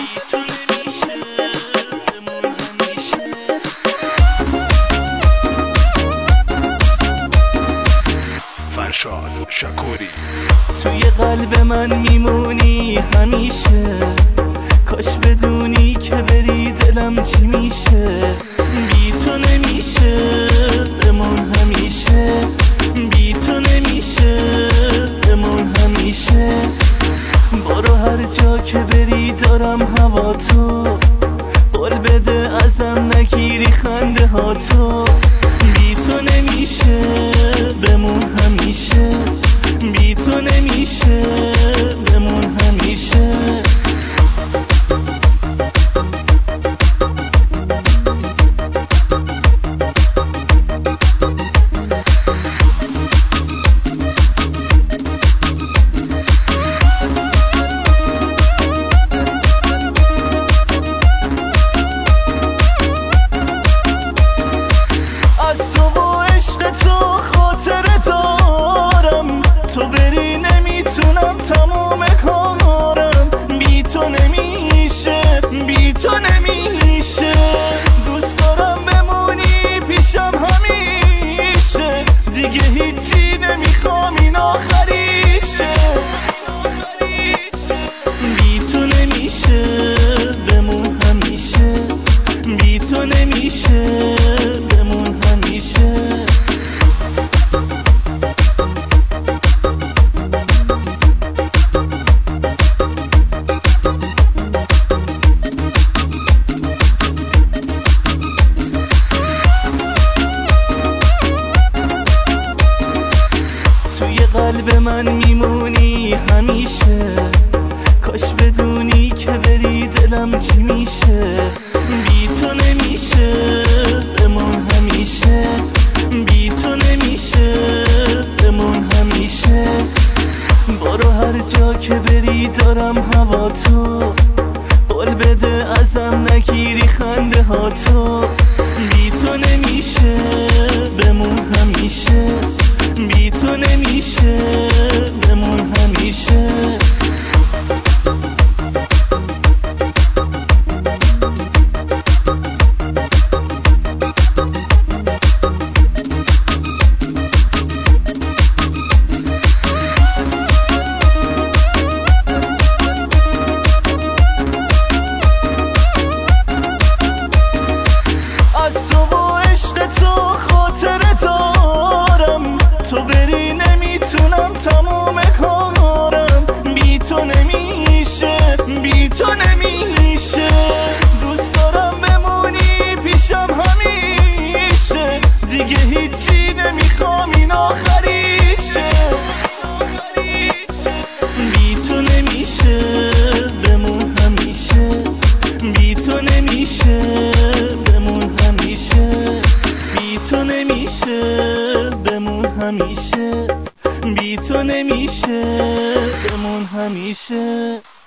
فرشاد شکوری توی قلب من میمونی همیشه، کاش بدونی که بری دلم چی میشه. بی تو نمیشه بمون همیشه، بی تو نمیشه بمون همیشه. برو هر جا که بری دارم هوا تو، قول بده ازم نگیری خنده ها تو. بی تو نمیشه بمون همیشه، بی تو نمیشه بمون همیشه. تموم کارم بی تو نمیشه، بی تو نمیشه. دوست دارم بمونی پیشم همیشه، دیگه هیچی نمیخوام این آخریشه. بی تو نمیشه بمون همیشه، بی تو نمیشه بمون همیشه. قلب من میمونی همیشه، کاش بدونی که بری دلم چی میشه. بی تو نمیشه بمون همیشه، بی تو نمیشه بمون همیشه. برو هر جا که بری دارم هوا تو، قول بده ازم نگیری خنده ها تو. بی تو نمیشه بمون همیشه، بی تو نمیشه بمون همیشه. از تو و عشق تو خاطره دارم، تو بری نمیتونم تموم کارم. بی تو نمیشه، بی تو نمیشه. دوست دارم بمونی پیشم همیشه، دیگه هیچی نمیخوام این آخریشه. بی تو نمیشه بمون همیشه، بی تو نمیشه بمون همیشه. بی تو نمیشه بمون همیشه، بی تو نمیشه بمون همیشه.